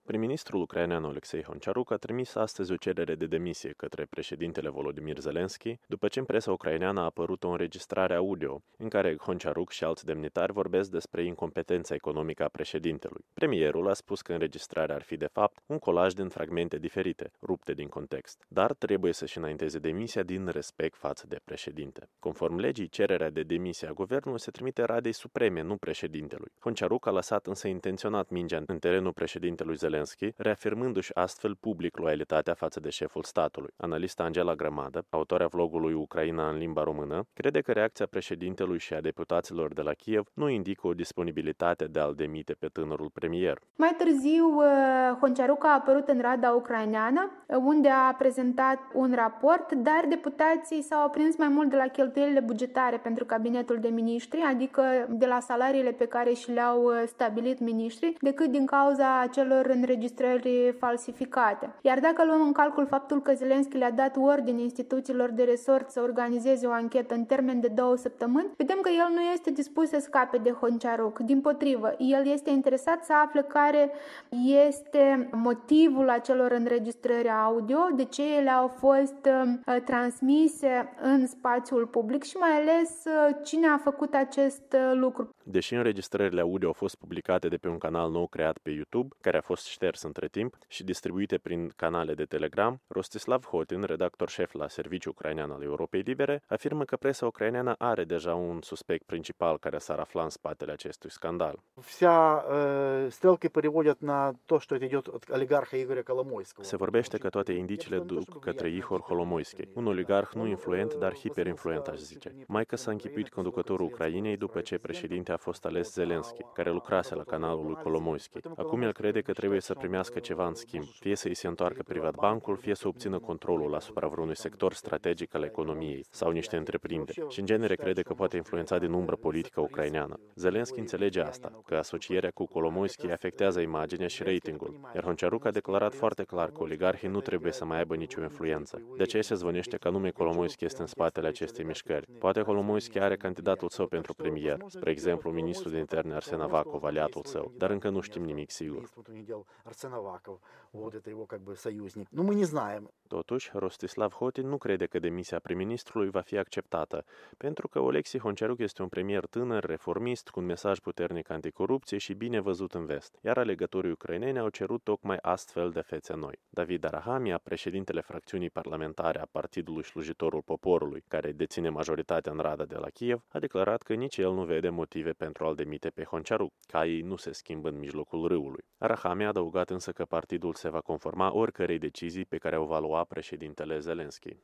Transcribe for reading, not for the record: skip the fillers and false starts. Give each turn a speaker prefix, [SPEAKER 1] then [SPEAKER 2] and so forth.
[SPEAKER 1] Prim-ministrul ucrainean Oleksiy Honciaruc a trimis astăzi o cerere de demisie către președintele Volodymyr Zelensky, după ce în presa ucraineană a apărut o înregistrare audio în care Honciaruc și alți demnitari vorbesc despre incompetența economică a președintelui. Premierul a spus că înregistrarea ar fi de fapt un colaj din fragmente diferite, rupte din context, dar trebuie să-și înainteze demisia din respect față de președinte. Conform legii, cererea de demisie a guvernului se trimite Radei Supreme, nu președintelui. Honciaruc a lăsat însă intenționat mingea în terenul președintelui Zelensky, reafirmându-și astfel public loialitatea față de șeful statului. Analista Angela Grămadă, autoarea vlogului Ucraina în limba română, crede că reacția președintelui și a deputaților de la Kiev nu indică o disponibilitate de a-l demite pe tânărul premier.
[SPEAKER 2] Mai târziu, Honciaruc a apărut în Rada ucraineană, unde a prezentat un raport, dar deputații s-au aprins mai mult de la cheltuielile bugetare pentru cabinetul de miniștri, adică de la salariile pe care și le-au stabilit miniștrii, decât din cauza acelor înregistrări falsificate. Iar dacă luăm în calcul faptul că Zelensky le-a dat ordine instituțiilor de resort să organizeze o anchetă în termen de 2 săptămâni, vedem că el nu este dispus să scape de Honciaruc. Dimpotrivă, el este interesat să afle care este motivul acelor înregistrări audio, de ce ele au fost transmise în spațiul public și mai ales cine a făcut acest lucru.
[SPEAKER 1] Deși înregistrările audio au fost publicate de pe un canal nou creat pe YouTube, care a fost șters între timp și distribuite prin canale de Telegram, Rostislav Hotin, redactor șef la Serviciul Ucrainean al Europei Libere, afirmă că presa ucraineană are deja un suspect principal care s-ar afla în spatele acestui scandal. Se vorbește că toate indiciile duc către Ihor Holomoisky, un oligarh nu influent, dar hiperinfluent, aș zice. Mai că s-a închipuit conducătorul Ucrainei după ce președinte a fost ales Zelensky, care lucrase la canalul lui Kolomoisky. Acum el crede că trebuie să primească ceva în schimb, fie să îi se întoarcă privat bancul, fie să obțină controlul asupra vreunui sector strategic al economiei sau niște întreprinderi și în genere crede că poate influența din umbră politica ucraineană. Zelensky înțelege asta, că asocierea cu Kolomoisky afectează imaginea și ratingul, iar Honciaruc a declarat foarte clar că oligarhii nu trebuie să mai aibă nicio influență. De aceea se zvănește că anume Kolomoisky este în spatele acestei mișcări. Poate Kolomoisky are candidatul său pentru premier, spre exemplu ministrul de interne Arsen Avakov, aliatul său, dar încă nu știm nimic sigur. Totuși, Rostislav Hotin nu crede că demisia prim-ministrului va fi acceptată, pentru că Oleksiy Honciaruc este un premier tânăr, reformist, cu un mesaj puternic anticorupție și bine văzut în vest, iar alegătorii ucraineni au cerut tocmai astfel de fețe noi. David Arahamia, președintele fracțiunii parlamentare a Partidului Slujitorul Poporului, care deține majoritatea în Rada de la Kiev, a declarat că nici el nu vede motive pentru a-l demite pe Honciaruc, caii nu se schimbă în mijlocul râului. Arahamia a adăugat însă că partidul se va conforma oricărei decizii pe care o va lua președintele Zelensky.